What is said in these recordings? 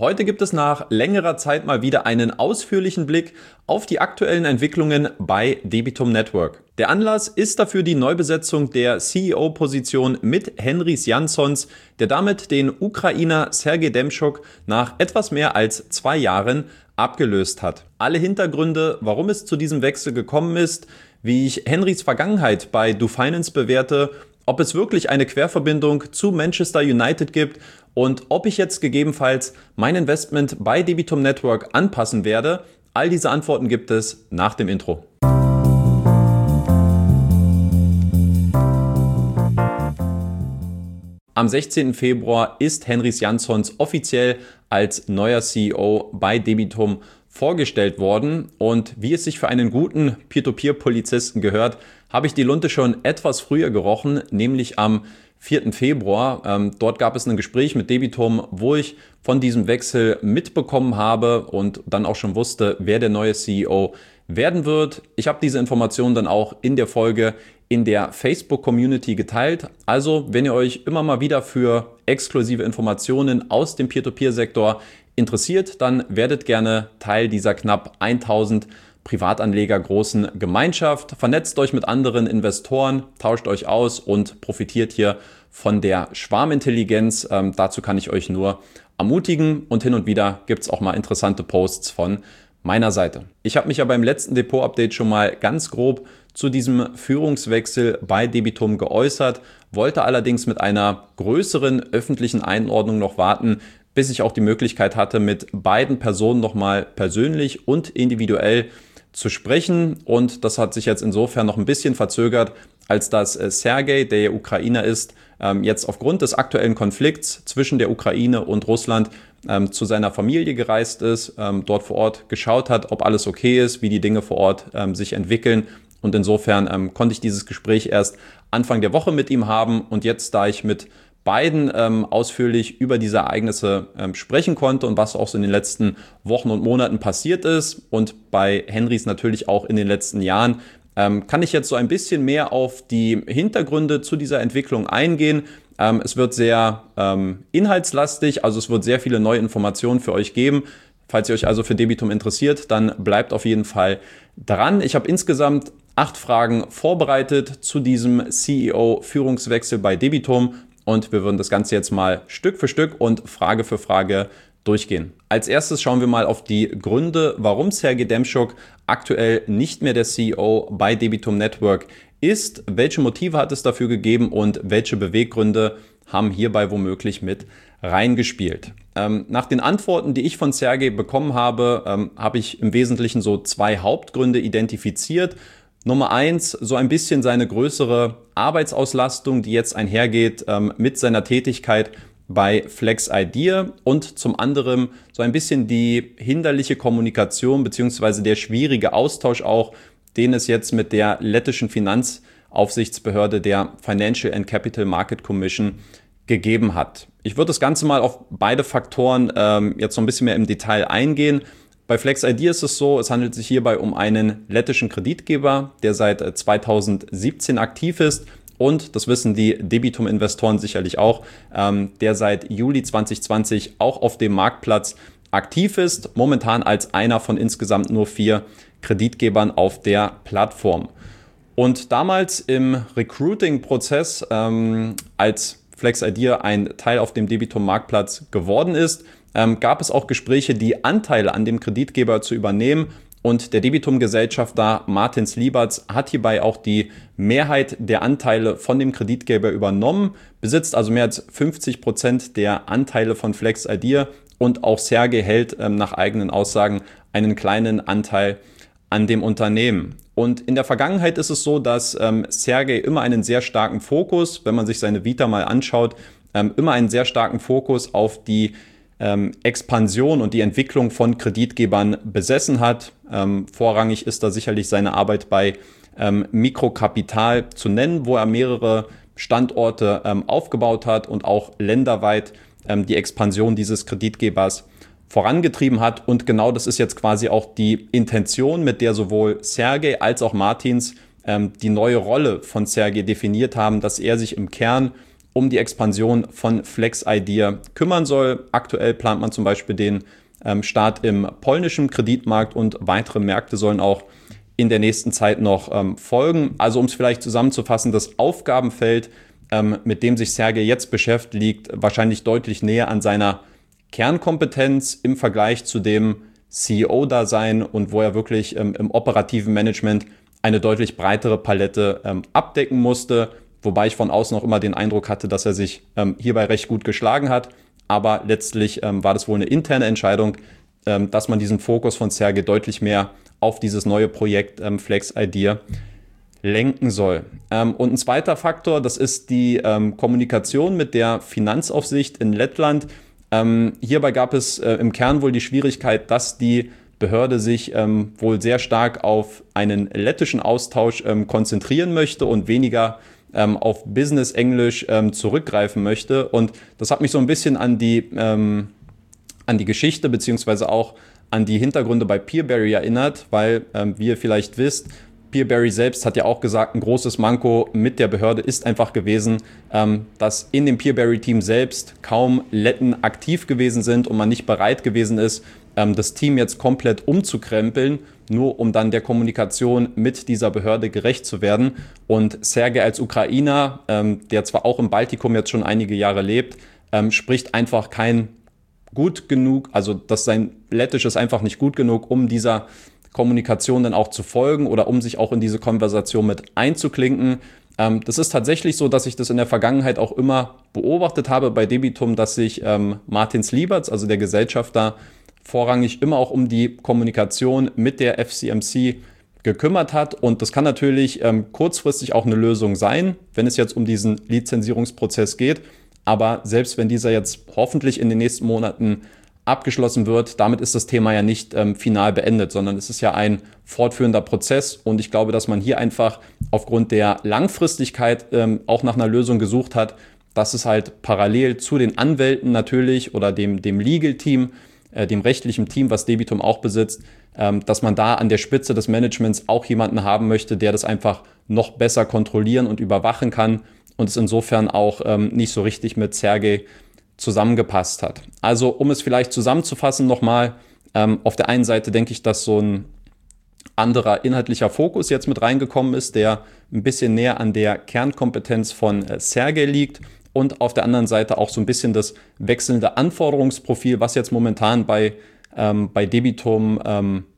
Heute gibt es nach längerer Zeit mal wieder einen ausführlichen Blick auf die aktuellen Entwicklungen bei Debitum Network. Der Anlass ist dafür die Neubesetzung der CEO-Position mit Henrys Janssons, der damit den Ukrainer Sergej Demschok nach etwas mehr als 2 Jahren abgelöst hat. Alle Hintergründe, warum es zu diesem Wechsel gekommen ist, wie ich Henrys Vergangenheit bei DoFinance bewerte, ob es wirklich eine Querverbindung zu Manchester United gibt und ob ich jetzt gegebenenfalls mein Investment bei Debitum Network anpassen werde. All diese Antworten gibt es nach dem Intro. Am 16. Februar ist Henrys Janssons offiziell als neuer CEO bei Debitum vorgestellt worden und wie es sich für einen guten Peer-to-Peer-Polizisten gehört, habe ich die Lunte schon etwas früher gerochen, nämlich am 4. Februar. Dort gab es ein Gespräch mit Debitum, wo ich von diesem Wechsel mitbekommen habe und dann auch schon wusste, wer der neue CEO werden wird. Ich habe diese Informationen dann auch in der Folge in der Facebook-Community geteilt. Also, wenn ihr euch immer mal wieder für exklusive Informationen aus dem Peer-to-Peer-Sektor interessiert, dann werdet gerne Teil dieser knapp 1000 Privatanleger großen Gemeinschaft. Vernetzt euch mit anderen Investoren, tauscht euch aus und profitiert hier von der Schwarmintelligenz. Dazu kann ich euch nur ermutigen und hin und wieder gibt es auch mal interessante Posts von meiner Seite. Ich habe mich ja beim letzten Depot-Update schon mal ganz grob zu diesem Führungswechsel bei Debitum geäußert, wollte allerdings mit einer größeren öffentlichen Einordnung noch warten, bis ich auch die Möglichkeit hatte, mit beiden Personen nochmal persönlich und individuell zu sprechen. Und das hat sich jetzt insofern noch ein bisschen verzögert, als dass Sergej, der ja Ukrainer ist, jetzt aufgrund des aktuellen Konflikts zwischen der Ukraine und Russland zu seiner Familie gereist ist, dort vor Ort geschaut hat, ob alles okay ist, wie die Dinge vor Ort sich entwickeln. Und insofern konnte ich dieses Gespräch erst Anfang der Woche mit ihm haben. Und jetzt, da ich mit beiden ausführlich über diese Ereignisse sprechen konnte und was auch so in den letzten Wochen und Monaten passiert ist und bei Henrys natürlich auch in den letzten Jahren, kann ich jetzt so ein bisschen mehr auf die Hintergründe zu dieser Entwicklung eingehen. Es wird sehr inhaltslastig, also es wird sehr viele neue Informationen für euch geben. Falls ihr euch also für Debitum interessiert, dann bleibt auf jeden Fall dran. Ich habe insgesamt 8 Fragen vorbereitet zu diesem CEO-Führungswechsel bei Debitum. Und wir würden das Ganze jetzt mal Stück für Stück und Frage für Frage durchgehen. Als erstes schauen wir mal auf die Gründe, warum Sergej Demschok aktuell nicht mehr der CEO bei Debitum Network ist. Welche Motive hat es dafür gegeben und welche Beweggründe haben hierbei womöglich mit reingespielt? Nach den Antworten, die ich von Sergej bekommen habe, habe ich im Wesentlichen so 2 Hauptgründe identifiziert. Nummer 1, so ein bisschen seine größere Arbeitsauslastung, die jetzt einhergeht mit seiner Tätigkeit bei FlexIdea und zum anderen so ein bisschen die hinderliche Kommunikation bzw. der schwierige Austausch auch, den es jetzt mit der lettischen Finanzaufsichtsbehörde der Financial and Capital Market Commission gegeben hat. Ich würde das Ganze mal auf beide Faktoren jetzt so ein bisschen mehr im Detail eingehen. Bei FlexIdea ist es so, es handelt sich hierbei um einen lettischen Kreditgeber, der seit 2017 aktiv ist und, das wissen die Debitum-Investoren sicherlich auch, der seit Juli 2020 auch auf dem Marktplatz aktiv ist, momentan als einer von insgesamt nur 4 Kreditgebern auf der Plattform. Und damals im Recruiting-Prozess, als FlexIdea ein Teil auf dem Debitum-Marktplatz geworden ist, gab es auch Gespräche, die Anteile an dem Kreditgeber zu übernehmen. Und der Debitum-Gesellschafter Martins Lieberts hat hierbei auch die Mehrheit der Anteile von dem Kreditgeber übernommen, besitzt also mehr als 50% der Anteile von FlexIdea und auch Sergej hält nach eigenen Aussagen einen kleinen Anteil an dem Unternehmen. Und in der Vergangenheit ist es so, dass Sergej immer einen sehr starken Fokus, wenn man sich seine Vita mal anschaut, immer einen sehr starken Fokus auf die Expansion und die Entwicklung von Kreditgebern besessen hat. Vorrangig ist da sicherlich seine Arbeit bei Mikrokapital zu nennen, wo er mehrere Standorte aufgebaut hat und auch länderweit die Expansion dieses Kreditgebers vorangetrieben hat. Und genau das ist jetzt quasi auch die Intention, mit der sowohl Sergej als auch Martins die neue Rolle von Sergej definiert haben, dass er sich im Kern um die Expansion von FlexIDEA kümmern soll. Aktuell plant man zum Beispiel den Start im polnischen Kreditmarkt und weitere Märkte sollen auch in der nächsten Zeit noch folgen. Also um es vielleicht zusammenzufassen, das Aufgabenfeld, mit dem sich Sergej jetzt beschäftigt, liegt wahrscheinlich deutlich näher an seiner Kernkompetenz im Vergleich zu dem CEO-Dasein und wo er wirklich im operativen Management eine deutlich breitere Palette abdecken musste, wobei ich von außen auch immer den Eindruck hatte, dass er sich hierbei recht gut geschlagen hat. Aber letztlich war das wohl eine interne Entscheidung, dass man diesen Fokus von Sergej deutlich mehr auf dieses neue Projekt FlexIDEA lenken soll. Und ein zweiter Faktor, das ist die Kommunikation mit der Finanzaufsicht in Lettland. Hierbei gab es im Kern wohl die Schwierigkeit, dass die Behörde sich wohl sehr stark auf einen lettischen Austausch konzentrieren möchte und weniger auf Business-Englisch zurückgreifen möchte. Und das hat mich so ein bisschen an die Geschichte beziehungsweise auch an die Hintergründe bei Peerberry erinnert, weil, wie ihr vielleicht wisst, Peerberry selbst hat ja auch gesagt, ein großes Manko mit der Behörde ist einfach gewesen, dass in dem Peerberry-Team selbst kaum Letten aktiv gewesen sind und man nicht bereit gewesen ist, das Team jetzt komplett umzukrempeln, nur um dann der Kommunikation mit dieser Behörde gerecht zu werden. Und Sergej als Ukrainer, der zwar auch im Baltikum jetzt schon einige Jahre lebt, spricht einfach kein gut genug, also dass sein Lettisch ist einfach nicht gut genug, um dieser Kommunikation dann auch zu folgen oder um sich auch in diese Konversation mit einzuklinken. Das ist tatsächlich so, dass ich das in der Vergangenheit auch immer beobachtet habe bei Debitum, dass sich Martin Slieberts, also der Gesellschafter, vorrangig immer auch um die Kommunikation mit der FCMC gekümmert hat. Und das kann natürlich kurzfristig auch eine Lösung sein, wenn es jetzt um diesen Lizenzierungsprozess geht. Aber selbst wenn dieser jetzt hoffentlich in den nächsten Monaten abgeschlossen wird, damit ist das Thema ja nicht final beendet, sondern es ist ja ein fortführender Prozess. Und ich glaube, dass man hier einfach aufgrund der Langfristigkeit auch nach einer Lösung gesucht hat, dass es halt parallel zu den Anwälten natürlich oder dem Legal-Team, dem rechtlichen Team, was Debitum auch besitzt, dass man da an der Spitze des Managements auch jemanden haben möchte, der das einfach noch besser kontrollieren und überwachen kann und es insofern auch nicht so richtig mit Sergej zusammengepasst hat. Also um es vielleicht zusammenzufassen nochmal, auf der einen Seite denke ich, dass so ein anderer inhaltlicher Fokus jetzt mit reingekommen ist, der ein bisschen näher an der Kernkompetenz von Sergej liegt und auf der anderen Seite auch so ein bisschen das wechselnde Anforderungsprofil, was jetzt momentan bei Debitum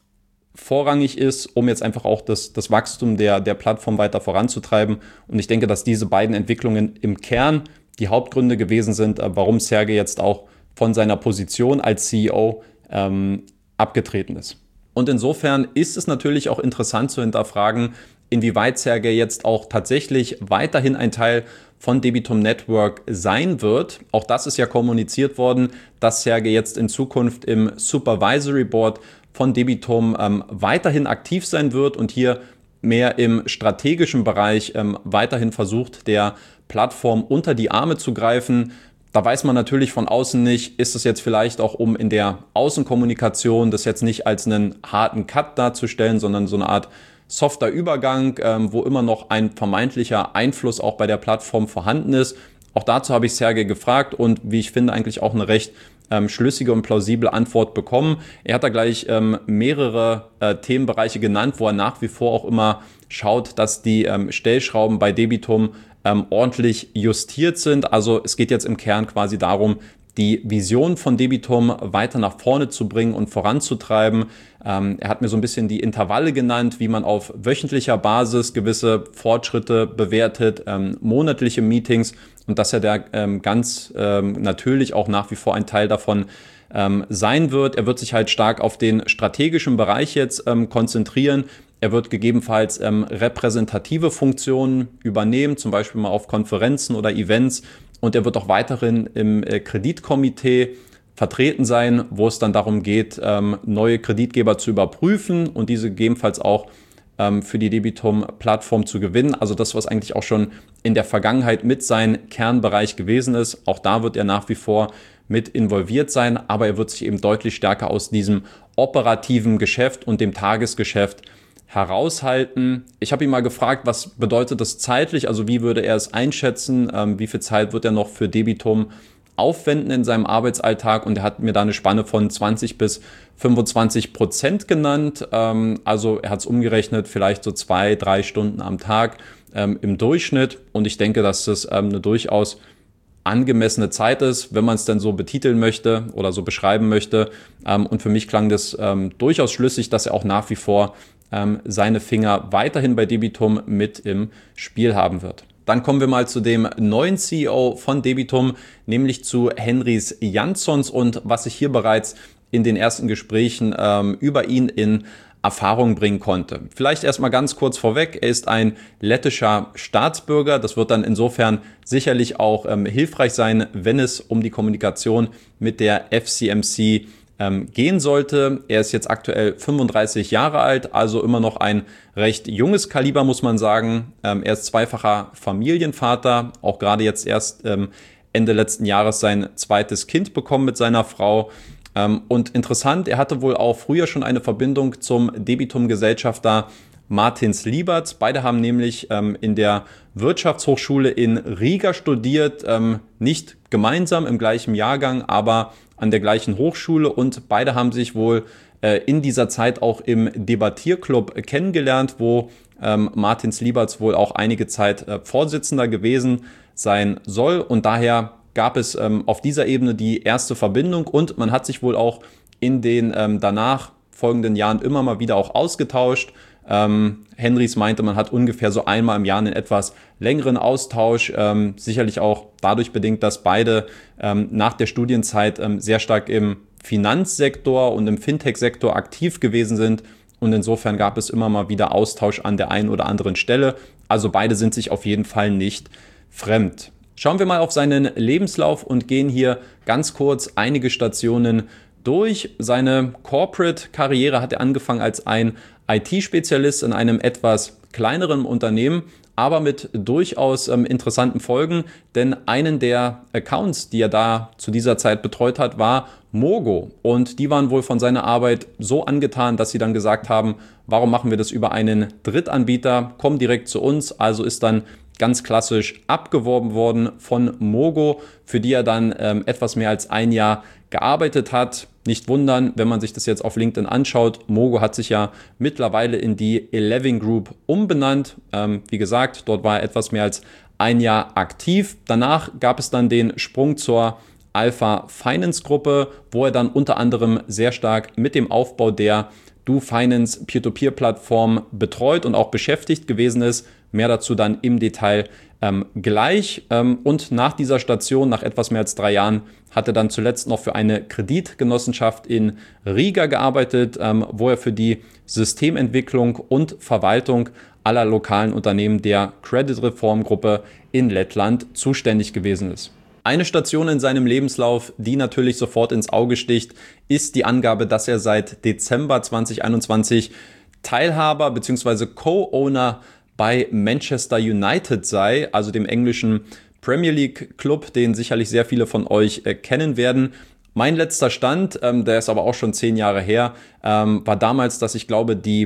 vorrangig ist, um jetzt einfach auch das Wachstum der Plattform weiter voranzutreiben. Und ich denke, dass diese beiden Entwicklungen im Kern die Hauptgründe gewesen sind, warum Sergej jetzt auch von seiner Position als CEO abgetreten ist. Und insofern ist es natürlich auch interessant zu hinterfragen, inwieweit Sergej jetzt auch tatsächlich weiterhin ein Teil von Debitum Network sein wird. Auch das ist ja kommuniziert worden, dass Sergej jetzt in Zukunft im Supervisory Board von Debitum weiterhin aktiv sein wird und hier mehr im strategischen Bereich weiterhin versucht, der Plattform unter die Arme zu greifen. Da weiß man natürlich von außen nicht, ist es jetzt vielleicht auch, um in der Außenkommunikation das jetzt nicht als einen harten Cut darzustellen, sondern so eine Art softer Übergang, wo immer noch ein vermeintlicher Einfluss auch bei der Plattform vorhanden ist. Auch dazu habe ich Sergej gefragt und wie ich finde eigentlich auch eine recht schlüssige und plausible Antwort bekommen. Er hat da gleich mehrere Themenbereiche genannt, wo er nach wie vor auch immer schaut, dass die Stellschrauben bei Debitum ordentlich justiert sind. Also es geht jetzt im Kern quasi darum, die Vision von Debitum weiter nach vorne zu bringen und voranzutreiben. Er hat mir so ein bisschen die Intervalle genannt, wie man auf wöchentlicher Basis gewisse Fortschritte bewertet, monatliche Meetings und dass er da ganz natürlich auch nach wie vor ein Teil davon sein wird. Er wird sich halt stark auf den strategischen Bereich jetzt konzentrieren. Er wird gegebenenfalls repräsentative Funktionen übernehmen, zum Beispiel mal auf Konferenzen oder Events. Und er wird auch weiterhin im Kreditkomitee vertreten sein, wo es dann darum geht, neue Kreditgeber zu überprüfen und diese gegebenenfalls auch für die Debitum-Plattform zu gewinnen. Also das, was eigentlich auch schon in der Vergangenheit mit seinem Kernbereich gewesen ist. Auch da wird er nach wie vor mit involviert sein, aber er wird sich eben deutlich stärker aus diesem operativen Geschäft und dem Tagesgeschäft heraushalten. Ich habe ihn mal gefragt, was bedeutet das zeitlich, also wie würde er es einschätzen, wie viel Zeit wird er noch für Debitum aufwenden in seinem Arbeitsalltag, und er hat mir da eine Spanne von 20 bis 25% genannt. Also er hat es umgerechnet, vielleicht so 2-3 Stunden am Tag im Durchschnitt, und ich denke, dass das eine durchaus angemessene Zeit ist, wenn man es denn so betiteln möchte oder so beschreiben möchte. Und für mich klang das durchaus schlüssig, dass er auch nach wie vor seine Finger weiterhin bei Debitum mit im Spiel haben wird. Dann kommen wir mal zu dem neuen CEO von Debitum, nämlich zu Henrys Janssons, und was ich hier bereits in den ersten Gesprächen über ihn in Erfahrung bringen konnte. Vielleicht erstmal ganz kurz vorweg, er ist ein lettischer Staatsbürger. Das wird dann insofern sicherlich auch hilfreich sein, wenn es um die Kommunikation mit der FCMC gehen sollte. Er ist jetzt aktuell 35 Jahre alt, also immer noch ein recht junges Kaliber, muss man sagen. Er ist zweifacher Familienvater, auch gerade jetzt erst Ende letzten Jahres sein zweites Kind bekommen mit seiner Frau. Und interessant, er hatte wohl auch früher schon eine Verbindung zum Debitum-Gesellschafter Martins Lieberts. Beide haben nämlich in der Wirtschaftshochschule in Riga studiert, nicht gemeinsam im gleichen Jahrgang, aber an der gleichen Hochschule, und beide haben sich wohl in dieser Zeit auch im Debattierclub kennengelernt, wo Martins Lieberts wohl auch einige Zeit Vorsitzender gewesen sein soll, und daher gab es auf dieser Ebene die erste Verbindung, und man hat sich wohl auch in den danach folgenden Jahren immer mal wieder auch ausgetauscht. Henrys meinte, man hat ungefähr so einmal im Jahr einen etwas längeren Austausch, sicherlich auch dadurch bedingt, dass beide nach der Studienzeit sehr stark im Finanzsektor und im Fintech-Sektor aktiv gewesen sind, und insofern gab es immer mal wieder Austausch an der einen oder anderen Stelle. Also beide sind sich auf jeden Fall nicht fremd. Schauen wir mal auf seinen Lebenslauf und gehen hier ganz kurz einige Stationen durch. Seine Corporate-Karriere hat er angefangen als ein IT-Spezialist in einem etwas kleineren Unternehmen, aber mit durchaus interessanten Folgen, denn einen der Accounts, die er da zu dieser Zeit betreut hat, war Mogo, und die waren wohl von seiner Arbeit so angetan, dass sie dann gesagt haben, warum machen wir das über einen Drittanbieter, komm direkt zu uns. Also ist dann ganz klassisch abgeworben worden von Mogo, für die er dann etwas mehr als ein Jahr gearbeitet hat. Nicht wundern, wenn man sich das jetzt auf LinkedIn anschaut. Mogo hat sich ja mittlerweile in die Eleving Group umbenannt. Wie gesagt, dort war er etwas mehr als ein Jahr aktiv. Danach gab es dann den Sprung zur Alpha Finance Gruppe, wo er dann unter anderem sehr stark mit dem Aufbau der DoFinance Peer-to-Peer-Plattform betreut und auch beschäftigt gewesen ist. Mehr dazu dann im Detail gleich. Und nach dieser Station, nach etwas mehr als 3 Jahren, hat er dann zuletzt noch für eine Kreditgenossenschaft in Riga gearbeitet, wo er für die Systementwicklung und Verwaltung aller lokalen Unternehmen der Credit Reform Gruppe in Lettland zuständig gewesen ist. Eine Station in seinem Lebenslauf, die natürlich sofort ins Auge sticht, ist die Angabe, dass er seit Dezember 2021 Teilhaber bzw. Co-Owner bei Manchester United sei, also dem englischen Premier League Club, den sicherlich sehr viele von euch kennen werden. Mein letzter Stand, der ist aber auch schon 10 Jahre her, war damals, dass ich glaube, die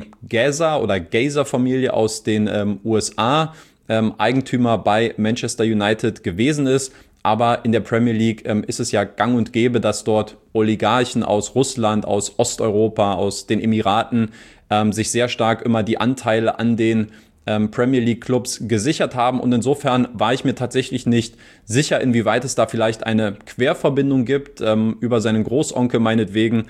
Gazer-Familie aus den USA Eigentümer bei Manchester United gewesen ist. Aber in der Premier League ist es ja gang und gäbe, dass dort Oligarchen aus Russland, aus Osteuropa, aus den Emiraten sich sehr stark immer die Anteile an den Premier League Clubs gesichert haben. Und insofern war ich mir tatsächlich nicht sicher, inwieweit es da vielleicht eine Querverbindung gibt über seinen Großonkel meinetwegen,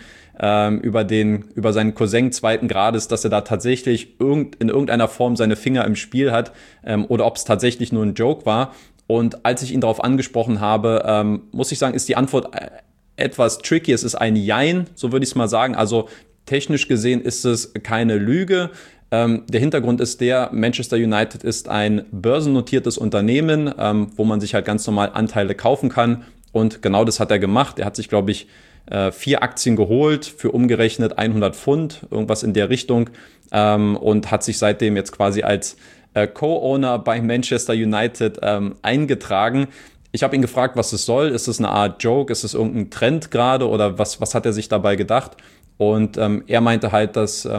über seinen Cousin 2. Grades, dass er da tatsächlich in irgendeiner Form seine Finger im Spiel hat oder ob es tatsächlich nur ein Joke war. Und als ich ihn darauf angesprochen habe, muss ich sagen, ist die Antwort etwas tricky. Es ist ein Jein, so würde ich es mal sagen. Also technisch gesehen ist es keine Lüge. Der Hintergrund ist Manchester United ist ein börsennotiertes Unternehmen, wo man sich halt ganz normal Anteile kaufen kann. Und genau das hat er gemacht. Er hat sich, glaube ich, 4 Aktien geholt für umgerechnet 100 Pfund, irgendwas in der Richtung. Und hat sich seitdem jetzt quasi als Co-Owner bei Manchester United eingetragen. Ich habe ihn gefragt, was es soll. Ist es eine Art Joke? Ist es irgendein Trend gerade? Oder was hat er sich dabei gedacht? Und er meinte halt, dass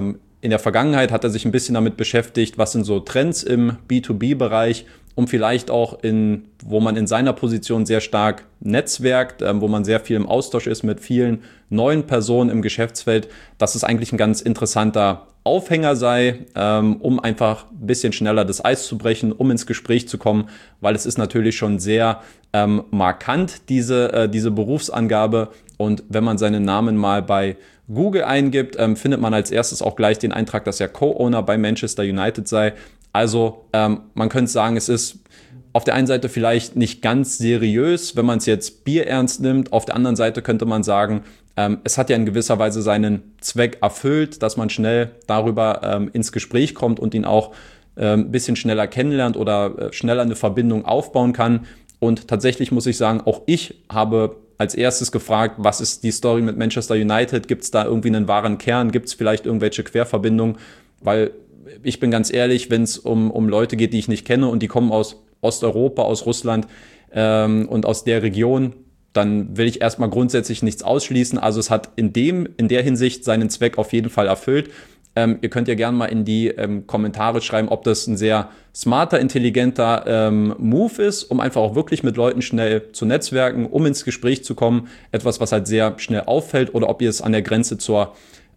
in der Vergangenheit hat er sich ein bisschen damit beschäftigt, was sind so Trends im B2B-Bereich, um vielleicht auch wo man in seiner Position sehr stark netzwerkt, wo man sehr viel im Austausch ist mit vielen neuen Personen im Geschäftsfeld, dass es eigentlich ein ganz interessanter Aufhänger sei, um einfach ein bisschen schneller das Eis zu brechen, um ins Gespräch zu kommen, weil es ist natürlich schon sehr markant, diese Berufsangabe. Und wenn man seinen Namen mal bei Google eingibt, findet man als erstes auch gleich den Eintrag, dass er Co-Owner bei Manchester United sei. Also man könnte sagen, es ist auf der einen Seite vielleicht nicht ganz seriös, wenn man es jetzt bierernst nimmt. Auf der anderen Seite könnte man sagen, es hat ja in gewisser Weise seinen Zweck erfüllt, dass man schnell darüber ins Gespräch kommt und ihn auch ein bisschen schneller kennenlernt oder schneller eine Verbindung aufbauen kann. Und tatsächlich muss ich sagen, auch ich habe als erstes gefragt, was ist die Story mit Manchester United? Gibt es da irgendwie einen wahren Kern? Gibt es vielleicht irgendwelche Querverbindungen? Weil ich bin ganz ehrlich, wenn es um Leute geht, die ich nicht kenne und die kommen aus Osteuropa, aus Russland und aus der Region, dann will ich erstmal grundsätzlich nichts ausschließen. Also es hat in der Hinsicht seinen Zweck auf jeden Fall erfüllt. Ihr könnt ja gerne mal in die Kommentare schreiben, ob das ein sehr smarter, intelligenter Move ist, um einfach auch wirklich mit Leuten schnell zu netzwerken, um ins Gespräch zu kommen. Etwas, was halt sehr schnell auffällt, oder ob ihr es an der Grenze zur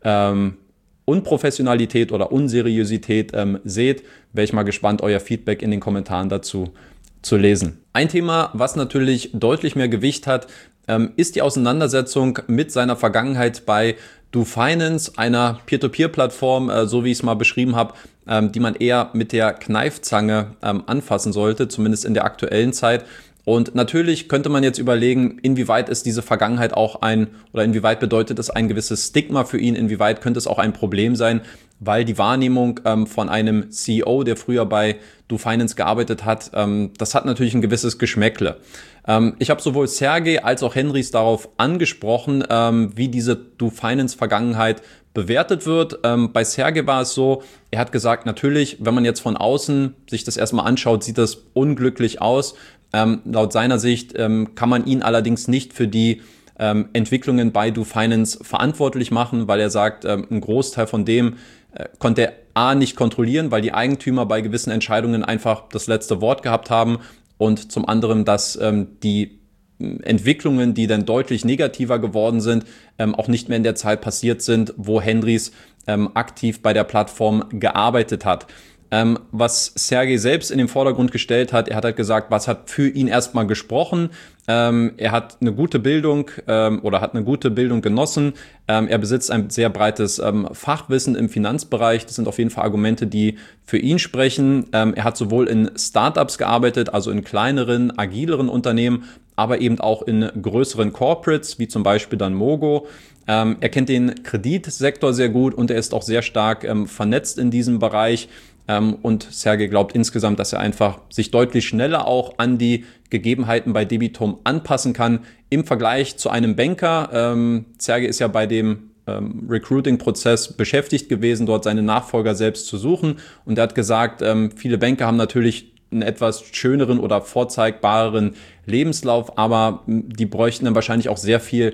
Unprofessionalität oder Unseriosität seht. Wäre ich mal gespannt, euer Feedback in den Kommentaren dazu zu lesen. Ein Thema, was natürlich deutlich mehr Gewicht hat, ist die Auseinandersetzung mit seiner Vergangenheit bei DoFinance, einer Peer-to-Peer-Plattform, so wie ich es mal beschrieben habe, die man eher mit der Kneifzange anfassen sollte, zumindest in der aktuellen Zeit. Und natürlich könnte man jetzt überlegen, inwieweit ist diese Vergangenheit auch oder inwieweit bedeutet es ein gewisses Stigma für ihn, inwieweit könnte es auch ein Problem sein, weil die Wahrnehmung von einem CEO, der früher bei DoFinance gearbeitet hat, das hat natürlich ein gewisses Geschmäckle. Ich habe sowohl Sergej als auch Henrys darauf angesprochen, wie diese DoFinance-Vergangenheit bewertet wird. Bei Sergej war es so, er hat gesagt, natürlich, wenn man jetzt von außen sich das erstmal anschaut, sieht das unglücklich aus. Laut seiner Sicht kann man ihn allerdings nicht für die Entwicklungen bei DoFinance verantwortlich machen, weil er sagt, ein Großteil von dem konnte er nicht kontrollieren, weil die Eigentümer bei gewissen Entscheidungen einfach das letzte Wort gehabt haben, und zum anderen, dass die Entwicklungen, die dann deutlich negativer geworden sind, auch nicht mehr in der Zeit passiert sind, wo Henrys aktiv bei der Plattform gearbeitet hat. Was Sergej selbst in den Vordergrund gestellt hat, er hat halt gesagt, was hat für ihn erstmal gesprochen. Er hat eine gute Bildung hat eine gute Bildung genossen. Er besitzt ein sehr breites Fachwissen im Finanzbereich. Das sind auf jeden Fall Argumente, die für ihn sprechen. Er hat sowohl in Startups gearbeitet, also in kleineren, agileren Unternehmen, aber eben auch in größeren Corporates, wie zum Beispiel dann Mogo. Er kennt den Kreditsektor sehr gut und er ist auch sehr stark vernetzt in diesem Bereich. Und Sergej glaubt insgesamt, dass er einfach sich deutlich schneller auch an die Gegebenheiten bei Debitum anpassen kann im Vergleich zu einem Banker. Sergej ist ja bei dem Recruiting-Prozess beschäftigt gewesen, dort seine Nachfolger selbst zu suchen. Und er hat gesagt, viele Banker haben natürlich einen etwas schöneren oder vorzeigbareren Lebenslauf, aber die bräuchten dann wahrscheinlich auch sehr viel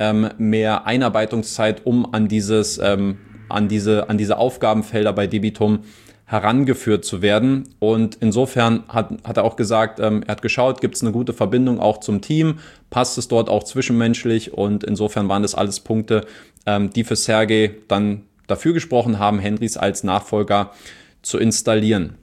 mehr Einarbeitungszeit, um an diese Aufgabenfelder bei Debitum herangeführt zu werden. Und insofern hat er auch gesagt, er hat geschaut, gibt es eine gute Verbindung auch zum Team, passt es dort auch zwischenmenschlich, und insofern waren das alles Punkte, die für Sergej dann dafür gesprochen haben, Henrys als Nachfolger zu installieren.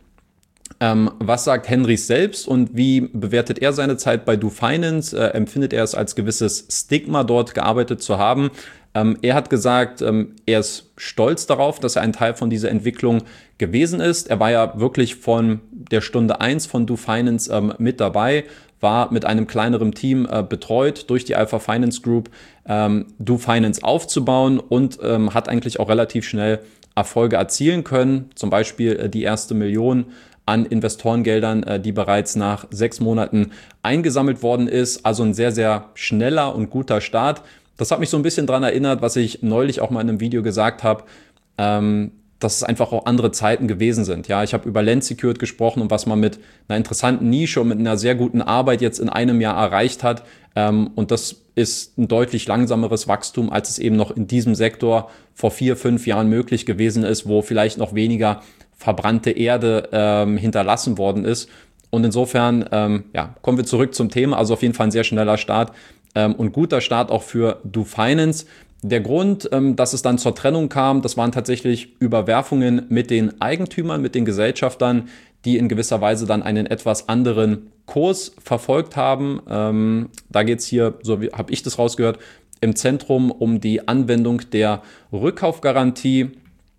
Was sagt Henrys selbst und wie bewertet er seine Zeit bei DoFinance? Empfindet er es als gewisses Stigma, dort gearbeitet zu haben? Er hat gesagt, er ist stolz darauf, dass er ein Teil von dieser Entwicklung gewesen ist. Er war ja wirklich von der Stunde 1 von DoFinance mit dabei, war mit einem kleineren Team betreut durch die Alpha Finance Group, DoFinance aufzubauen, und hat eigentlich auch relativ schnell Erfolge erzielen können. Zum Beispiel die erste Million an Investorengeldern, die bereits nach 6 Monaten eingesammelt worden ist. Also ein sehr, sehr schneller und guter Start. Das hat mich so ein bisschen daran erinnert, was ich neulich auch mal in einem Video gesagt habe. dass es einfach auch andere Zeiten gewesen sind. Ja, ich habe über Land Secured gesprochen und was man mit einer interessanten Nische und mit einer sehr guten Arbeit jetzt in einem Jahr erreicht hat. Und das ist ein deutlich langsameres Wachstum, als es eben noch in diesem Sektor vor 4, 5 Jahren möglich gewesen ist, wo vielleicht noch weniger verbrannte Erde hinterlassen worden ist. Und insofern, kommen wir zurück zum Thema. Also auf jeden Fall ein sehr schneller Start und guter Start auch für DoFinance. Der Grund, dass es dann zur Trennung kam, das waren tatsächlich Überwerfungen mit den Eigentümern, mit den Gesellschaftern, die in gewisser Weise dann einen etwas anderen Kurs verfolgt haben. Da geht es hier, so habe ich das rausgehört, im Zentrum um die Anwendung der Rückkaufgarantie.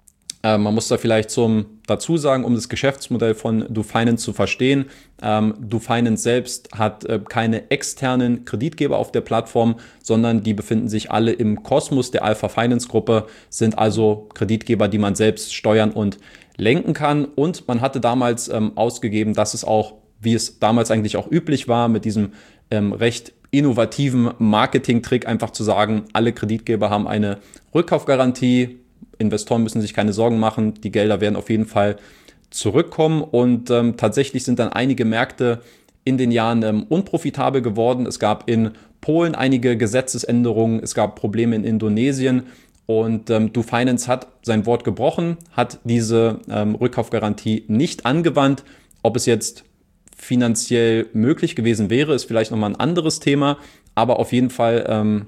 Man muss da vielleicht dazu sagen, um das Geschäftsmodell von DoFinance zu verstehen. DoFinance selbst hat keine externen Kreditgeber auf der Plattform, sondern die befinden sich alle im Kosmos der Alpha Finance Gruppe, sind also Kreditgeber, die man selbst steuern und lenken kann. Und man hatte damals ausgegeben, dass es auch, wie es damals eigentlich auch üblich war, mit diesem recht innovativen Marketing-Trick einfach zu sagen, alle Kreditgeber haben eine Rückkaufgarantie. Investoren müssen sich keine Sorgen machen, die Gelder werden auf jeden Fall zurückkommen und tatsächlich sind dann einige Märkte in den Jahren unprofitabel geworden. Es gab in Polen einige Gesetzesänderungen, es gab Probleme in Indonesien und DoFinance hat sein Wort gebrochen, hat diese Rückkaufgarantie nicht angewandt. Ob es jetzt finanziell möglich gewesen wäre, ist vielleicht nochmal ein anderes Thema, aber auf jeden Fall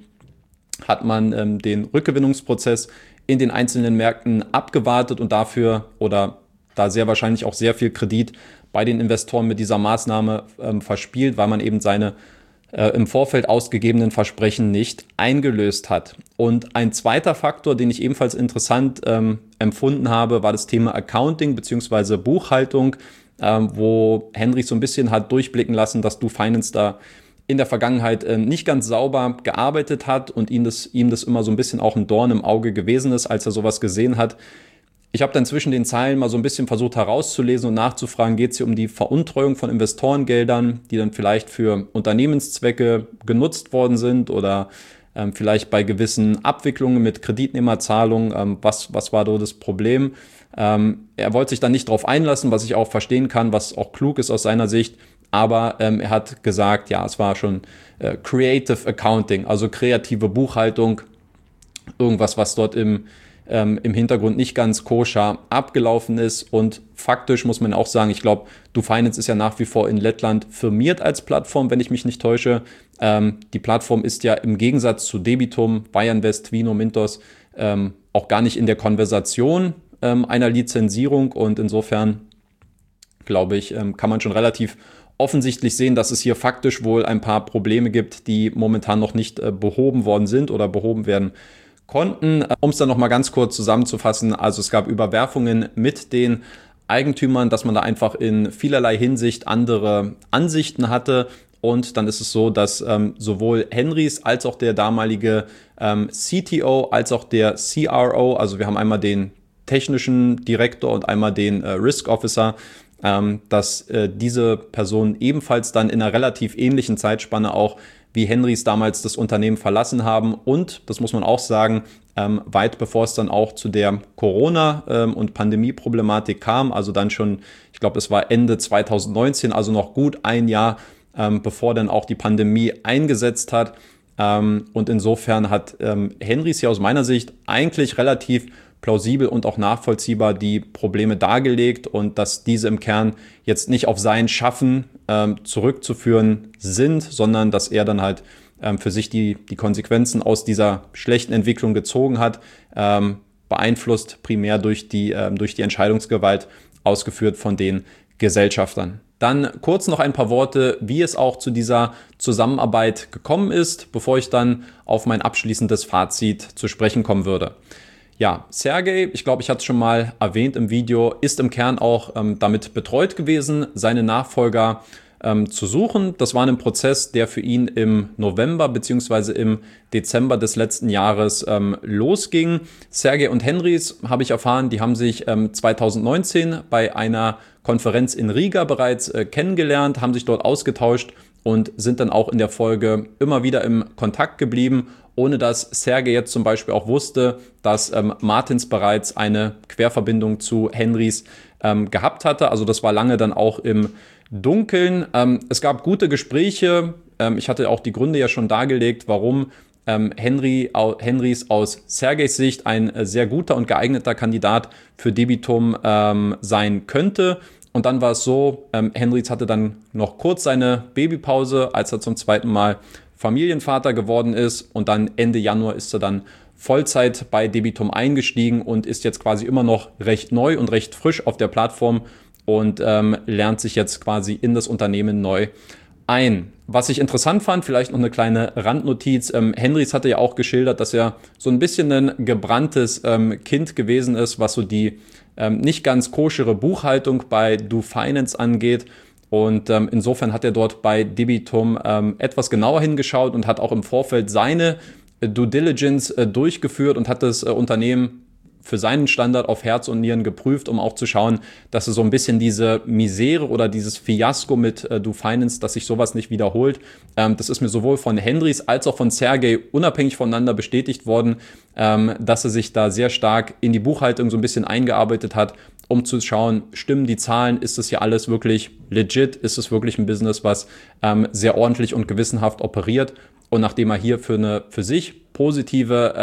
hat man den Rückgewinnungsprozess in den einzelnen Märkten abgewartet und dafür oder da sehr wahrscheinlich auch sehr viel Kredit bei den Investoren mit dieser Maßnahme verspielt, weil man eben seine im Vorfeld ausgegebenen Versprechen nicht eingelöst hat. Und ein zweiter Faktor, den ich ebenfalls interessant empfunden habe, war das Thema Accounting bzw. Buchhaltung, wo Henry so ein bisschen hat durchblicken lassen, dass DoFinance da in der Vergangenheit nicht ganz sauber gearbeitet hat und ihm das immer so ein bisschen auch ein Dorn im Auge gewesen ist, als er sowas gesehen hat. Ich habe dann zwischen den Zeilen mal so ein bisschen versucht herauszulesen und nachzufragen, geht es hier um die Veruntreuung von Investorengeldern, die dann vielleicht für Unternehmenszwecke genutzt worden sind oder vielleicht bei gewissen Abwicklungen mit Kreditnehmerzahlungen, was war da das Problem? Er wollte sich dann nicht drauf einlassen, was ich auch verstehen kann, was auch klug ist aus seiner Sicht. Aber er hat gesagt, ja, es war schon Creative Accounting, also kreative Buchhaltung, irgendwas, was dort im Hintergrund nicht ganz koscher abgelaufen ist. Und faktisch muss man auch sagen, ich glaube, DoFinance ist ja nach wie vor in Lettland firmiert als Plattform, wenn ich mich nicht täusche. Die Plattform ist ja im Gegensatz zu Debitum, Bayernvest, Twino, Mintos auch gar nicht in der Konversation einer Lizenzierung. Und insofern, glaube ich, kann man schon relativ offensichtlich sehen, dass es hier faktisch wohl ein paar Probleme gibt, die momentan noch nicht behoben worden sind oder behoben werden konnten. Um es dann nochmal ganz kurz zusammenzufassen, also es gab Überwerfungen mit den Eigentümern, dass man da einfach in vielerlei Hinsicht andere Ansichten hatte. Und dann ist es so, dass sowohl Henrys als auch der damalige CTO als auch der CRO, also wir haben einmal den technischen Direktor und einmal den Risk Officer, dass diese Personen ebenfalls dann in einer relativ ähnlichen Zeitspanne auch wie Henrys damals das Unternehmen verlassen haben und, das muss man auch sagen, weit bevor es dann auch zu der Corona- und Pandemie-Problematik kam, also dann schon, ich glaube, es war Ende 2019, also noch gut ein Jahr, bevor dann auch die Pandemie eingesetzt hat. Und insofern hat Henrys hier aus meiner Sicht eigentlich relativ plausibel und auch nachvollziehbar die Probleme dargelegt und dass diese im Kern jetzt nicht auf sein Schaffen zurückzuführen sind, sondern dass er dann halt für sich die Konsequenzen aus dieser schlechten Entwicklung gezogen hat, beeinflusst primär durch die Entscheidungsgewalt ausgeführt von den Gesellschaftern. Dann kurz noch ein paar Worte, wie es auch zu dieser Zusammenarbeit gekommen ist, bevor ich dann auf mein abschließendes Fazit zu sprechen kommen würde. Ja, Sergej, ich glaube, ich hatte es schon mal erwähnt im Video, ist im Kern auch damit betreut gewesen, seine Nachfolger zu suchen. Das war ein Prozess, der für ihn im November bzw. im Dezember des letzten Jahres losging. Sergej und Henrys, habe ich erfahren, die haben sich 2019 bei einer Konferenz in Riga bereits kennengelernt, haben sich dort ausgetauscht und sind dann auch in der Folge immer wieder im Kontakt geblieben, ohne dass Sergej jetzt zum Beispiel auch wusste, dass Martins bereits eine Querverbindung zu Henrys gehabt hatte. Also das war lange dann auch im Dunkeln. Es gab gute Gespräche. Ich hatte auch die Gründe ja schon dargelegt, warum Henrys aus Sergejs Sicht ein sehr guter und geeigneter Kandidat für Debitum sein könnte. Und dann war es so, Henrys hatte dann noch kurz seine Babypause, als er zum zweiten Mal Familienvater geworden ist. Und dann Ende Januar ist er dann Vollzeit bei Debitum eingestiegen und ist jetzt quasi immer noch recht neu und recht frisch auf der Plattform und lernt sich jetzt quasi in das Unternehmen neu ein. Was ich interessant fand, vielleicht noch eine kleine Randnotiz, Henrys hatte ja auch geschildert, dass er so ein bisschen ein gebranntes Kind gewesen ist, was so die nicht ganz koschere Buchhaltung bei DoFinance angeht. Und insofern hat er dort bei Debitum etwas genauer hingeschaut und hat auch im Vorfeld seine Due Diligence durchgeführt und hat das Unternehmen für seinen Standard auf Herz und Nieren geprüft, um auch zu schauen, dass es so ein bisschen diese Misere oder dieses Fiasko mit DoFinance, dass sich sowas nicht wiederholt. Das ist mir sowohl von Henrys als auch von Sergej unabhängig voneinander bestätigt worden, dass er sich da sehr stark in die Buchhaltung so ein bisschen eingearbeitet hat, um zu schauen, stimmen die Zahlen, ist das hier alles wirklich legit, ist es wirklich ein Business, was sehr ordentlich und gewissenhaft operiert. Und nachdem er hier für eine für sich positiven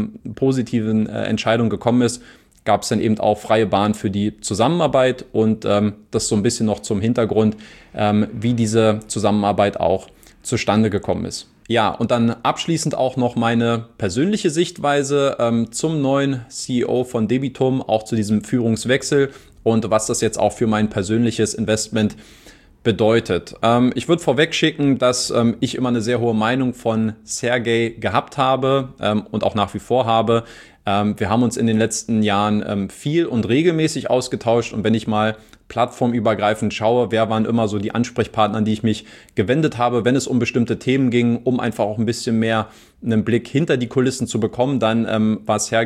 Entscheidung gekommen ist, gab es dann eben auch freie Bahn für die Zusammenarbeit und das so ein bisschen noch zum Hintergrund, wie diese Zusammenarbeit auch zustande gekommen ist. Ja, und dann abschließend auch noch meine persönliche Sichtweise zum neuen CEO von Debitum, auch zu diesem Führungswechsel und was das jetzt auch für mein persönliches Investment bedeutet. Ich würde vorweg schicken, dass ich immer eine sehr hohe Meinung von Sergej gehabt habe und auch nach wie vor habe. Wir haben uns in den letzten Jahren viel und regelmäßig ausgetauscht und wenn ich mal plattformübergreifend schaue, wer waren immer so die Ansprechpartner, an die ich mich gewendet habe, wenn es um bestimmte Themen ging, um einfach auch ein bisschen mehr einen Blick hinter die Kulissen zu bekommen, dann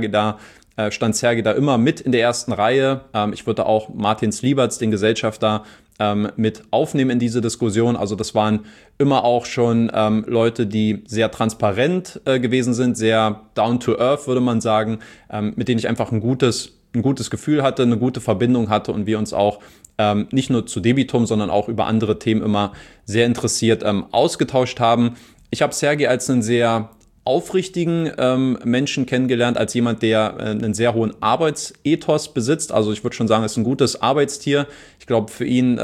stand Sergej da immer mit in der ersten Reihe. Ich würde auch Martin Slieberts, den Gesellschafter, mit aufnehmen in diese Diskussion. Also das waren immer auch schon Leute, die sehr transparent gewesen sind, sehr down to earth, würde man sagen, mit denen ich einfach ein gutes Gefühl hatte, eine gute Verbindung hatte und wir uns auch nicht nur zu Debitum, sondern auch über andere Themen immer sehr interessiert ausgetauscht haben. Ich habe Sergej als einen sehr aufrichtigen Menschen kennengelernt, als jemand, der einen sehr hohen Arbeitsethos besitzt. Also ich würde schon sagen, er ist ein gutes Arbeitstier. Ich glaube, für ihn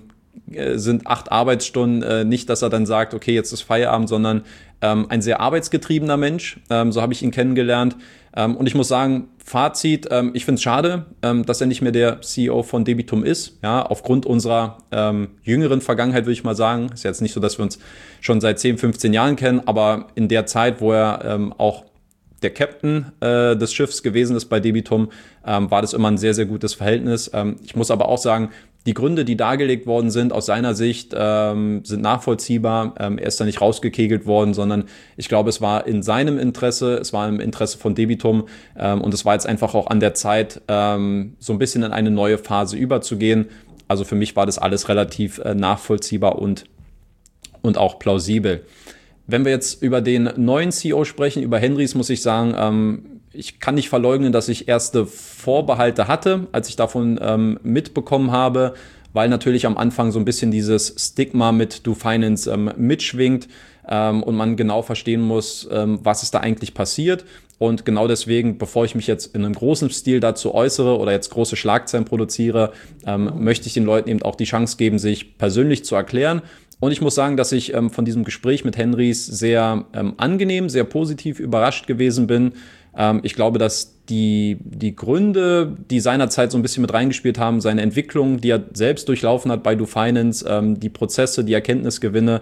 sind 8 Arbeitsstunden nicht, dass er dann sagt, okay, jetzt ist Feierabend, sondern ein sehr arbeitsgetriebener Mensch. So habe ich ihn kennengelernt. Und ich muss sagen, Fazit, ich finde es schade, dass er nicht mehr der CEO von Debitum ist. Ja, aufgrund unserer jüngeren Vergangenheit würde ich mal sagen. Ist jetzt nicht so, dass wir uns schon seit 10, 15 Jahren kennen, aber in der Zeit, wo er auch der Captain des Schiffs gewesen ist bei Debitum, war das immer ein sehr, sehr gutes Verhältnis. Ich muss aber auch sagen, die Gründe, die dargelegt worden sind, aus seiner Sicht sind nachvollziehbar. Er ist da nicht rausgekegelt worden, sondern ich glaube, es war in seinem Interesse, es war im Interesse von Debitum und es war jetzt einfach auch an der Zeit, so ein bisschen in eine neue Phase überzugehen. Also für mich war das alles relativ nachvollziehbar und auch plausibel. Wenn wir jetzt über den neuen CEO sprechen, über Henrys, muss ich sagen, ich kann nicht verleugnen, dass ich erste Vorbehalte hatte, als ich davon mitbekommen habe, weil natürlich am Anfang so ein bisschen dieses Stigma mit DoFinance mitschwingt und man genau verstehen muss, was ist da eigentlich passiert. Und genau deswegen, bevor ich mich jetzt in einem großen Stil dazu äußere oder jetzt große Schlagzeilen produziere, möchte ich den Leuten eben auch die Chance geben, sich persönlich zu erklären. Und ich muss sagen, dass ich von diesem Gespräch mit Henrys sehr angenehm, sehr positiv überrascht gewesen bin. Ich glaube, dass die Gründe, die seinerzeit so ein bisschen mit reingespielt haben, seine Entwicklung, die er selbst durchlaufen hat bei DoFinance, die Prozesse, die Erkenntnisgewinne,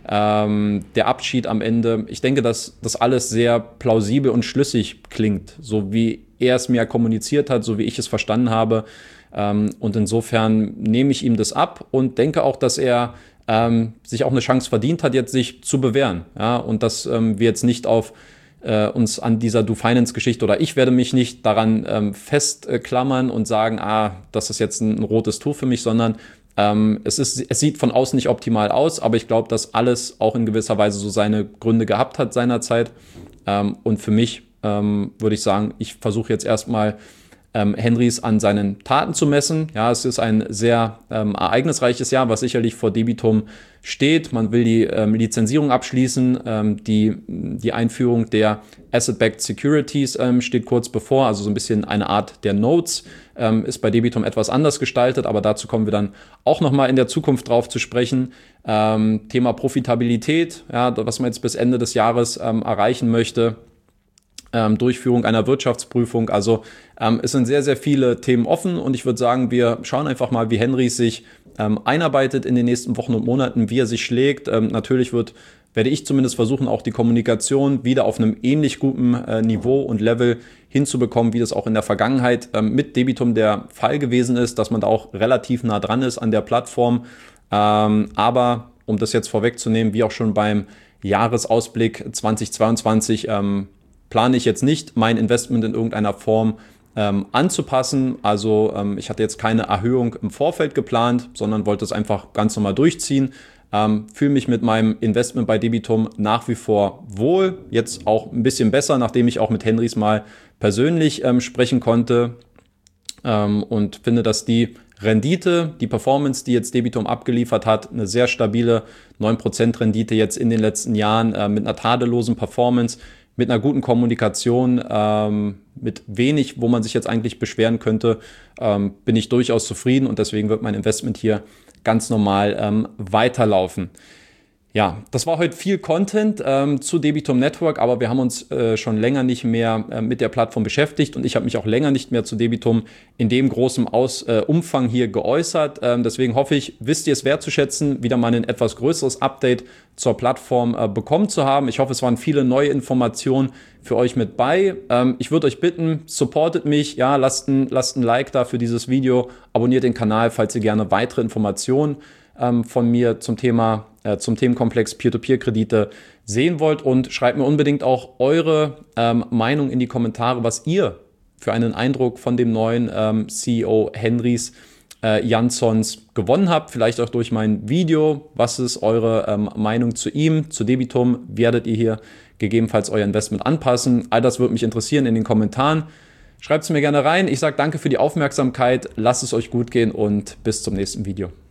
der Abschied am Ende. Ich denke, dass das alles sehr plausibel und schlüssig klingt, so wie er es mir kommuniziert hat, so wie ich es verstanden habe. Und insofern nehme ich ihm das ab und denke auch, dass er sich auch eine Chance verdient hat, jetzt sich zu bewähren. Ja? Und dass wir jetzt nicht auf uns an dieser DoFinance-Geschichte oder ich werde mich nicht daran festklammern und sagen, das ist jetzt ein rotes Tuch für mich, sondern Es sieht von außen nicht optimal aus, aber ich glaube, dass alles auch in gewisser Weise so seine Gründe gehabt hat seinerzeit. Und für mich würde ich sagen, ich versuche jetzt erstmal Henrys an seinen Taten zu messen. Ja, es ist ein sehr ereignisreiches Jahr, was sicherlich vor Debitum steht. Man will die Lizenzierung abschließen. Die Einführung der Asset-Backed Securities steht kurz bevor, also so ein bisschen eine Art der Notes. Ist bei Debitum etwas anders gestaltet, aber dazu kommen wir dann auch nochmal in der Zukunft drauf zu sprechen. Thema Profitabilität, ja, was man jetzt bis Ende des Jahres erreichen möchte. Durchführung einer Wirtschaftsprüfung. Also es sind sehr, sehr viele Themen offen und ich würde sagen, wir schauen einfach mal, wie Henrys sich einarbeitet in den nächsten Wochen und Monaten, wie er sich schlägt. Natürlich werde ich zumindest versuchen, auch die Kommunikation wieder auf einem ähnlich guten Niveau und Level hinzubekommen, wie das auch in der Vergangenheit mit Debitum der Fall gewesen ist, dass man da auch relativ nah dran ist an der Plattform. Aber um das jetzt vorwegzunehmen, wie auch schon beim Jahresausblick 2022, plane ich jetzt nicht, mein Investment in irgendeiner Form anzupassen. Also ich hatte jetzt keine Erhöhung im Vorfeld geplant, sondern wollte es einfach ganz normal durchziehen. Fühle mich mit meinem Investment bei Debitum nach wie vor wohl. Jetzt auch ein bisschen besser, nachdem ich auch mit Henrys mal persönlich sprechen konnte. Und finde, dass die Rendite, die Performance, die jetzt Debitum abgeliefert hat, eine sehr stabile 9% Rendite jetzt in den letzten Jahren mit einer tadellosen Performance, mit einer guten Kommunikation, mit wenig, wo man sich jetzt eigentlich beschweren könnte, bin ich durchaus zufrieden und deswegen wird mein Investment hier ganz normal weiterlaufen. Ja, das war heute viel Content zu Debitum Network, aber wir haben uns schon länger nicht mehr mit der Plattform beschäftigt und ich habe mich auch länger nicht mehr zu Debitum in dem großen Umfang hier geäußert. Deswegen hoffe ich, wisst ihr es wertzuschätzen, wieder mal ein etwas größeres Update zur Plattform bekommen zu haben. Ich hoffe, es waren viele neue Informationen für euch mit bei. Ich würde euch bitten, supportet mich, ja, lasst ein Like da für dieses Video, abonniert den Kanal, falls ihr gerne weitere Informationen von mir zum Themenkomplex Peer-to-Peer-Kredite sehen wollt und schreibt mir unbedingt auch eure Meinung in die Kommentare, was ihr für einen Eindruck von dem neuen CEO Henrys Janssons gewonnen habt, vielleicht auch durch mein Video. Was ist eure Meinung zu ihm, zu Debitum? Werdet ihr hier gegebenenfalls euer Investment anpassen? All das würde mich interessieren in den Kommentaren. Schreibt es mir gerne rein. Ich sage danke für die Aufmerksamkeit, lasst es euch gut gehen und bis zum nächsten Video.